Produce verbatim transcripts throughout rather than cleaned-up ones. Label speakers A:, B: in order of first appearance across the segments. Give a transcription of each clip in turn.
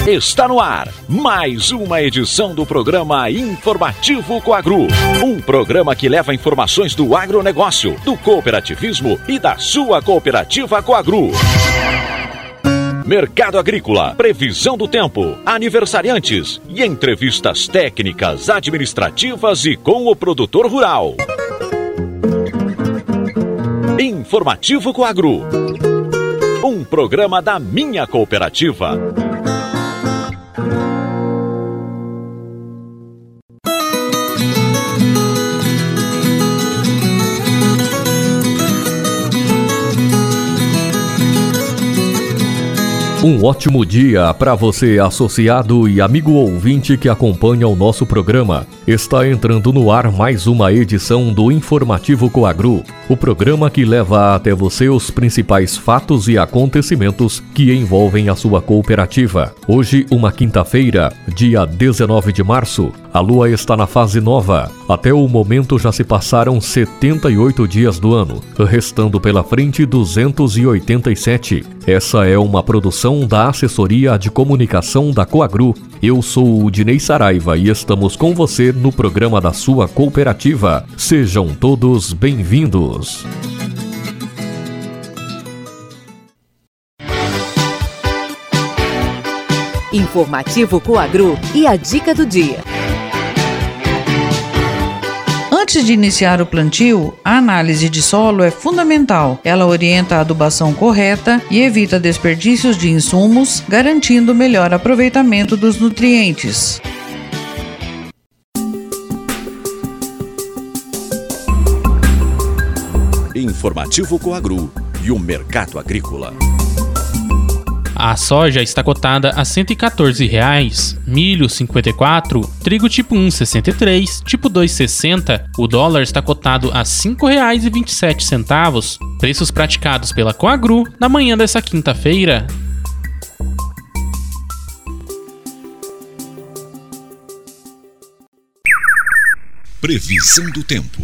A: Está no ar mais uma edição do programa Informativo Coagro. Um programa que leva informações do agronegócio, do cooperativismo e da sua cooperativa Coagro. Mercado agrícola, previsão do tempo, aniversariantes e entrevistas técnicas, administrativas e com o produtor rural. Informativo Coagro. Um programa da minha cooperativa.
B: Um ótimo dia para você, associado e amigo ouvinte que acompanha o nosso programa. Está entrando no ar mais uma edição do Informativo Coagro, o programa que leva até você os principais fatos e acontecimentos que envolvem a sua cooperativa. Hoje, uma quinta-feira, dia dezenove de março, a lua está na fase nova. Até o momento já se passaram setenta e oito dias do ano, restando pela frente duzentos e oitenta e sete. Essa é uma produção da Assessoria de Comunicação da Coagro. Eu sou o Dinei Saraiva e estamos com você no programa da sua cooperativa. Sejam todos bem-vindos.
C: Informativo Coagro e a dica do dia.
D: Antes de iniciar o plantio, a análise de solo é fundamental. Ela orienta a adubação correta e evita desperdícios de insumos, garantindo melhor aproveitamento dos nutrientes.
A: Informativo Coagro e o mercado agrícola.
E: A soja está cotada a cento e quatorze reais, milho cinquenta e quatro, trigo tipo um sessenta e três, tipo dois sessenta. O dólar está cotado a cinco reais e vinte e sete centavos. Preços praticados pela Coagro na manhã dessa quinta-feira.
A: Previsão do tempo.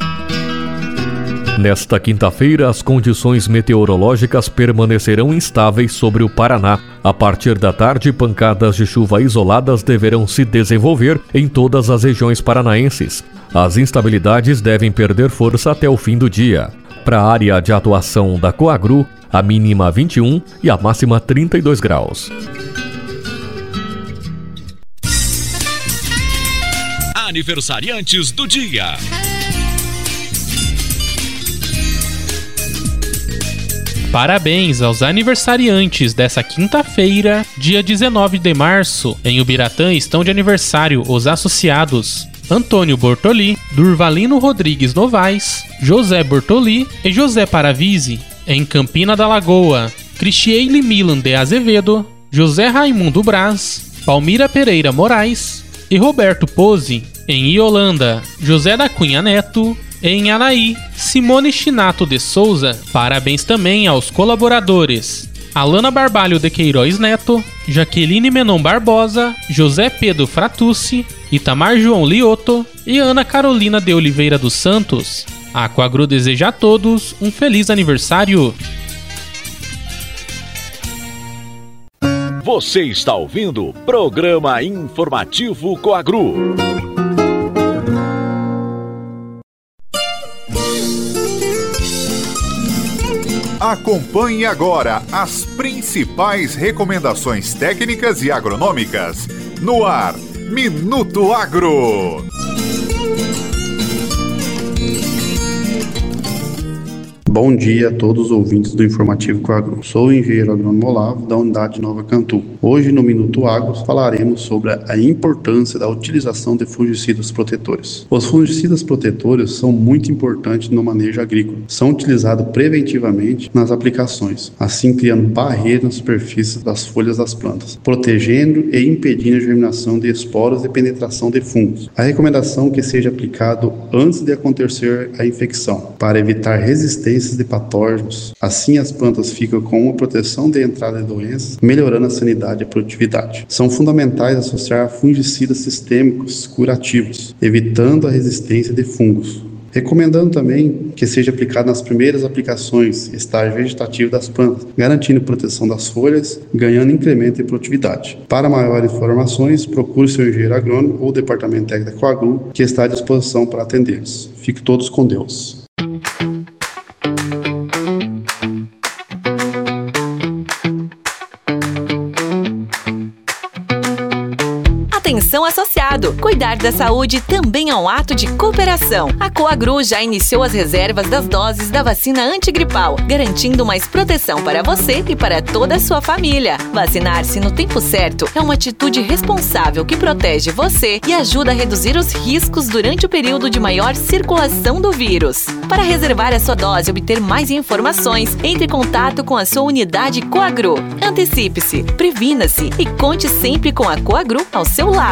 B: Nesta quinta-feira, as condições meteorológicas permanecerão instáveis sobre o Paraná. A partir da tarde, pancadas de chuva isoladas deverão se desenvolver em todas as regiões paranaenses. As instabilidades devem perder força até o fim do dia. Para a área de atuação da Coagro, a mínima vinte e um e a máxima trinta e dois graus.
A: Aniversariantes do dia.
E: Parabéns aos aniversariantes dessa quinta-feira, dia dezenove de março. Em Ubiratã estão de aniversário os associados Antônio Bortoli, Durvalino Rodrigues Novaes, José Bortoli e José Paravise. Em Campina da Lagoa, Cristiele Milan de Azevedo, José Raimundo Braz, Palmira Pereira Moraes e Roberto Pose. Em Iolanda, José da Cunha Neto. Em Anaí, Simone Chinato de Souza. Parabéns também aos colaboradores Alana Barbalho de Queiroz Neto, Jaqueline Menon Barbosa, José Pedro Fratucci, Itamar João Lioto e Ana Carolina de Oliveira dos Santos. A Coagro deseja a todos um feliz aniversário.
A: Você está ouvindo o programa Informativo Coagro.
F: Acompanhe agora as principais recomendações técnicas e agronômicas no ar, Minuto Agro.
G: Bom dia a todos os ouvintes do Informativo Coagro. Sou o engenheiro agrônomo Olavo, da unidade Nova Cantu. Hoje, no Minuto Agro, falaremos sobre a importância da utilização de fungicidas protetores. Os fungicidas protetores são muito importantes no manejo agrícola. São utilizados preventivamente nas aplicações, assim criando barreiras na superfície das folhas das plantas, protegendo e impedindo a germinação de esporos e penetração de fungos. A recomendação é que seja aplicado antes de acontecer a infecção, para evitar resistência de patógenos. Assim, as plantas ficam com uma proteção de entrada de doenças, melhorando a sanidade e a produtividade. São fundamentais associar fungicidas sistêmicos curativos, evitando a resistência de fungos. recomendando também que seja aplicado nas primeiras aplicações, estágio vegetativo das plantas, garantindo proteção das folhas, ganhando incremento em produtividade. Para maiores informações, procure seu engenheiro agrônomo ou departamento técnico da Coagro, que está à disposição para atendê-los. Fiquem todos com Deus.
C: Atenção associado! Cuidar da saúde também é um ato de cooperação. A Coagru já iniciou as reservas das doses da vacina antigripal, garantindo mais proteção para você e para toda a sua família. Vacinar-se no tempo certo é uma atitude responsável que protege você e ajuda a reduzir os riscos durante o período de maior circulação do vírus. Para reservar a sua dose e obter mais informações, entre em contato com a sua unidade Coagru. Antecipe-se, previna-se e conte sempre com a Coagru ao seu lado.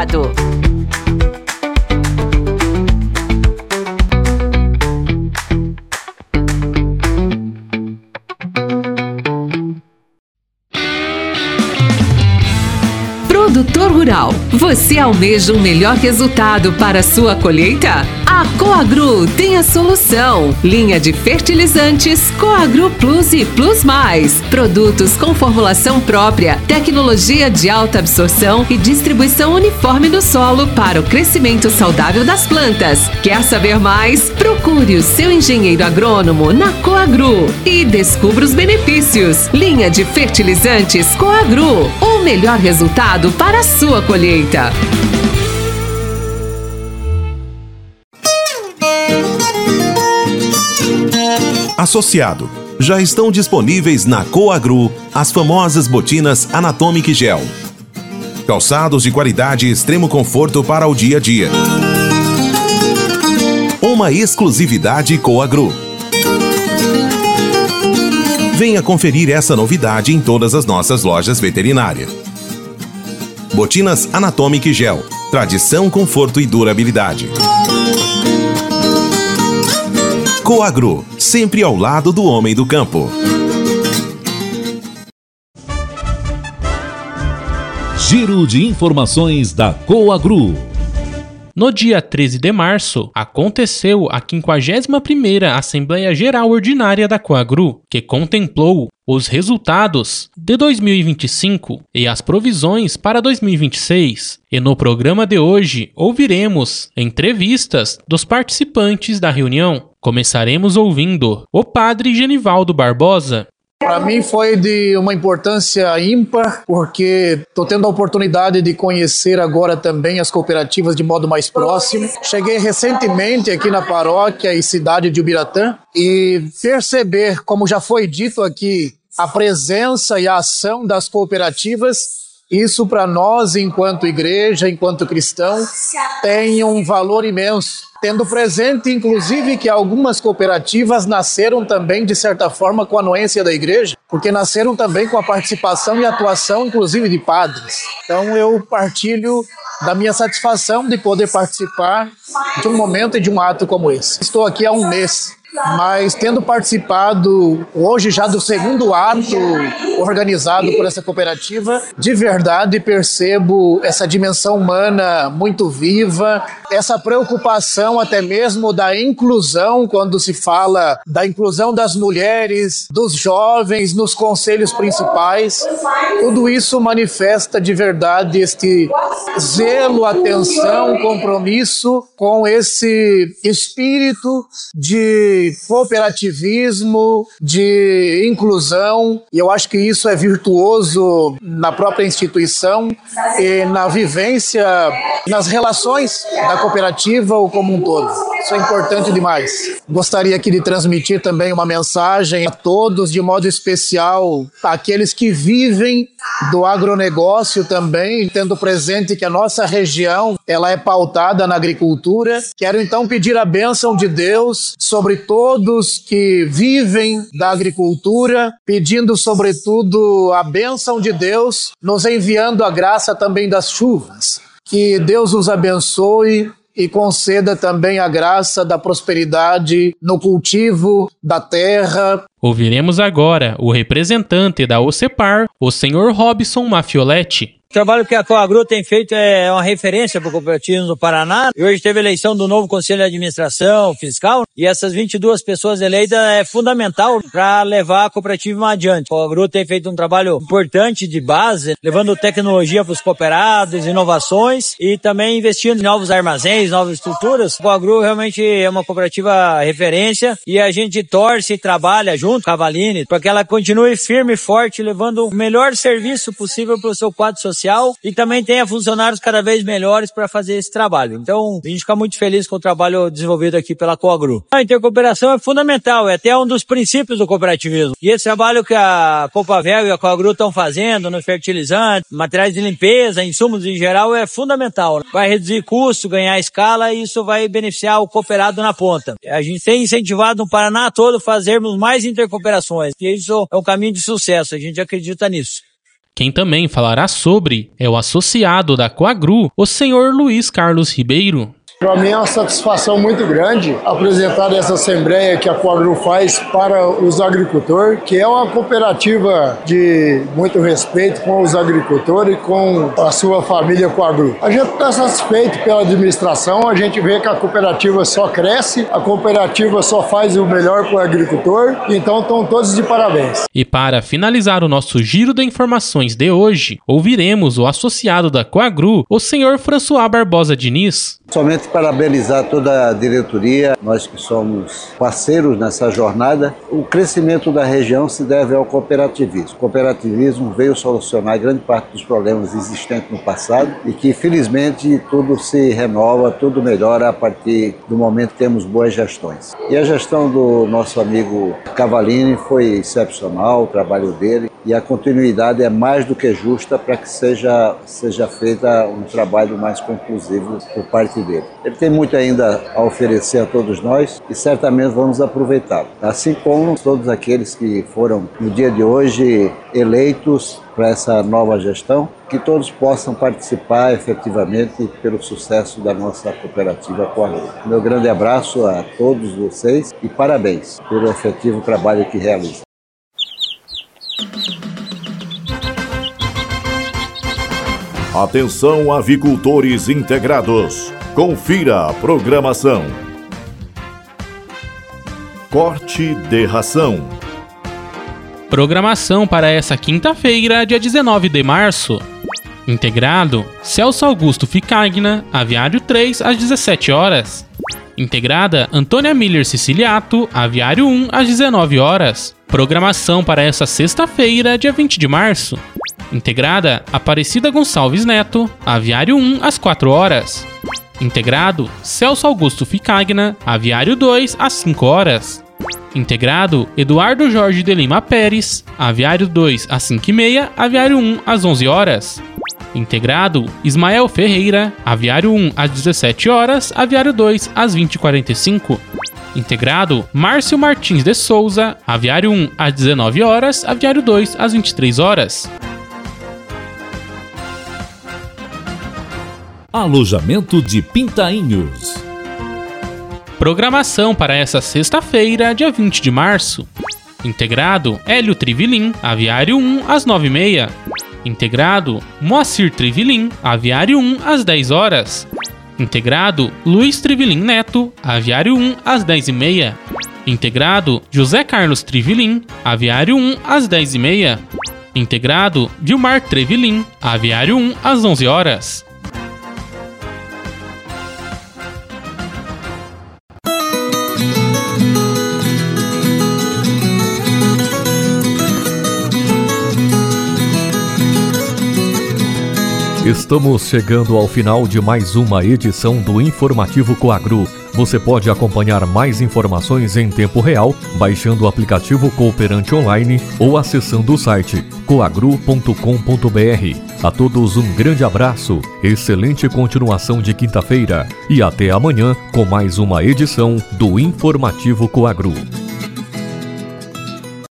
H: Produtor rural, você almeja um melhor resultado para a sua colheita? A Coagru tem a solução. Linha de fertilizantes Coagru Plus e Plus Mais. Produtos com formulação própria, tecnologia de alta absorção e distribuição uniforme no solo para o crescimento saudável das plantas. Quer saber mais? Procure o seu engenheiro agrônomo na Coagru e descubra os benefícios. Linha de fertilizantes Coagru, o melhor resultado para a sua colheita.
I: Associado, já estão disponíveis na Coagru as famosas botinas Anatomic Gel. Calçados de qualidade e extremo conforto para o dia a dia. Uma exclusividade Coagru. Venha conferir essa novidade em todas as nossas lojas veterinárias. Botinas Anatomic Gel. Tradição, conforto e durabilidade. Coagru, sempre ao lado do homem do campo.
A: Giro de informações da Coagru.
E: No dia treze de março, aconteceu a quinquagésima primeira Assembleia Geral Ordinária da Coagru, que contemplou os resultados de dois mil e vinte e cinco e as provisões para dois mil e vinte e seis. E no programa de hoje, ouviremos entrevistas dos participantes da reunião. Começaremos ouvindo o padre Genivaldo Barbosa.
J: Para mim foi de uma importância ímpar, porque estou tendo a oportunidade de conhecer agora também as cooperativas de modo mais próximo. Cheguei recentemente aqui na paróquia e cidade de Ubiratã e perceber, como já foi dito aqui, a presença e a ação das cooperativas, isso para nós, enquanto igreja, enquanto cristão, tem um valor imenso. Tendo presente, inclusive, que algumas cooperativas nasceram também, de certa forma, com a anuência da igreja, porque nasceram também com a participação e atuação, inclusive, de padres. Então, eu partilho da minha satisfação de poder participar de um momento e de um ato como esse. Estou aqui há um mês, mas tendo participado hoje já do segundo ato organizado por essa cooperativa, de verdade percebo essa dimensão humana muito viva, essa preocupação até mesmo da inclusão, quando se fala da inclusão das mulheres, dos jovens nos conselhos principais. Tudo isso manifesta de verdade este zelo, atenção, compromisso com esse espírito de cooperativismo, de inclusão, e eu acho que isso é virtuoso na própria instituição e na vivência, nas relações da cooperativa como um todo. Isso é importante demais. Gostaria aqui de transmitir também uma mensagem a todos, de modo especial àqueles que vivem do agronegócio também, tendo presente que a nossa região ela é pautada na agricultura. Quero então pedir a bênção de Deus sobre todos que vivem da agricultura, pedindo sobretudo a bênção de Deus, nos enviando a graça também das chuvas. Que Deus os abençoe e conceda também a graça da prosperidade no cultivo da terra.
E: Ouviremos agora o representante da OCEPAR, o senhor Robson Mafioletti.
K: O trabalho que a Coagru tem feito é uma referência para o cooperativismo do Paraná. E hoje teve eleição do novo Conselho de Administração Fiscal e essas vinte e duas pessoas eleitas é fundamental para levar a cooperativa adiante. A Coagru tem feito um trabalho importante de base, levando tecnologia para os cooperados, inovações e também investindo em novos armazéns, novas estruturas. A Coagru realmente é uma cooperativa referência e a gente torce e trabalha junto com a Cavaline para que ela continue firme e forte, levando o melhor serviço possível para o seu quadro social e também tenha funcionários cada vez melhores para fazer esse trabalho. Então, a gente fica muito feliz com o trabalho desenvolvido aqui pela Coagru. A intercooperação é fundamental, é até um dos princípios do cooperativismo. E esse trabalho que a Copavel e a Coagru estão fazendo nos fertilizantes, materiais de limpeza, insumos em geral, é fundamental. Vai reduzir custo, ganhar escala e isso vai beneficiar o cooperado na ponta. A gente tem incentivado no Paraná todo fazermos mais intercooperações, e isso é um caminho de sucesso, a gente acredita nisso.
E: Quem também falará sobre é o associado da Coagru, o senhor Luiz Carlos Ribeiro.
L: Para mim é uma satisfação muito grande apresentar essa assembleia que a Coagru faz para os agricultores, que é uma cooperativa de muito respeito com os agricultores e com a sua família Coagru. A gente está satisfeito pela administração, a gente vê que a cooperativa só cresce, a cooperativa só faz o melhor para o agricultor, então estão todos de parabéns.
E: E para finalizar o nosso giro de informações de hoje, ouviremos o associado da Coagru, o senhor François Barbosa Diniz.
M: Somente parabenizar toda a diretoria, nós que somos parceiros nessa jornada. O crescimento da região se deve ao cooperativismo. O cooperativismo veio solucionar grande parte dos problemas existentes no passado e que, felizmente, tudo se renova, tudo melhora a partir do momento que temos boas gestões. E a gestão do nosso amigo Cavaline foi excepcional, o trabalho dele, e a continuidade é mais do que justa para que seja, seja feita um trabalho mais conclusivo por parte dele. Ele tem muito ainda a oferecer a todos nós e certamente vamos aproveitá-lo. Assim como todos aqueles que foram no dia de hoje eleitos para essa nova gestão, que todos possam participar efetivamente pelo sucesso da nossa cooperativa Coagru. Meu grande abraço a todos vocês e parabéns pelo efetivo trabalho que realizam.
F: Atenção, avicultores integrados. Confira a programação. Corte de ração.
E: Programação para essa quinta-feira, dia dezenove de março. Integrado, Celso Augusto Ficagna, Aviário três, às dezessete horas. Integrada, Antônia Miller Siciliato, Aviário um, às dezenove horas. Programação para essa sexta-feira, dia vinte de março. Integrada, Aparecida Gonçalves Neto, Aviário um, às quatro horas. Integrado, Celso Augusto Ficagna, Aviário dois, às cinco horas. Integrado, Eduardo Jorge de Lima Pérez, Aviário dois, às cinco e meia, Aviário um, às onze horas. Integrado, Ismael Ferreira, Aviário um, às dezessete horas, Aviário dois, às vinte e quarenta e cinco. Integrado, Márcio Martins de Souza, Aviário um, às dezenove horas, Aviário dois, às vinte e três horas.
A: Alojamento de Pintainhos.
E: Programação para essa sexta-feira, dia vinte de março. Integrado, Hélio Trivilin, Aviário um, às nove e meia. Integrado, Moacir Trivilin, Aviário um, às dez horas. Integrado, Luiz Trivilin Neto, Aviário um, às dez e meia. Integrado, José Carlos Trivilin, Aviário um, às dez e meia. Integrado, Vilmar Trevilin, Aviário um, às onze horas.
B: Estamos chegando ao final de mais uma edição do Informativo Coagru. Você pode acompanhar mais informações em tempo real baixando o aplicativo Cooperante Online ou acessando o site coagru ponto com ponto br. A todos um grande abraço, excelente continuação de quinta-feira e até amanhã com mais uma edição do Informativo Coagru.